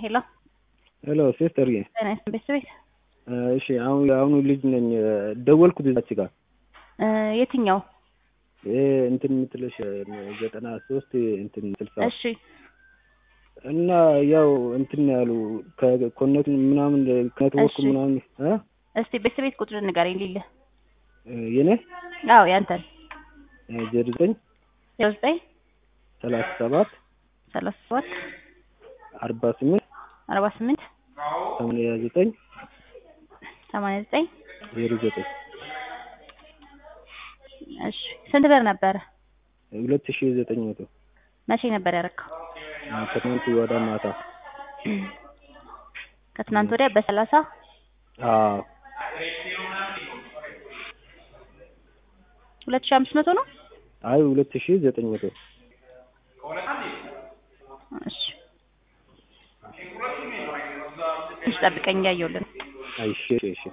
ሄሎ ሄሎ ሲስተርዬ ጤና ይስጥልኝ ቤተሰቤት እሺ አሁን ልጅ ነኝ ደወልኩት እዛች ጋር የትኛው እንትን የምትለሽ 93 እንትን 60 እሺ እና ያው እንትን ያሉ ከኮኔክት ምናምን ከኔትወርክ ምናምን እስቲ ቤተሰቤት ቁጥር ንገረኝ ሊል የኔ አዎ ያንተን 09 09 37 48 89 89 09 እሺ ስንት ብር ነበር 2900 መቼ ነበር ያረከው ከትናንት ወደ ማታ ከትናንት ወዲያ በ30 አዎ 2500 ነው አይ 2900 እሺ ጠብቀኝ ያየውልን እሺ እሺ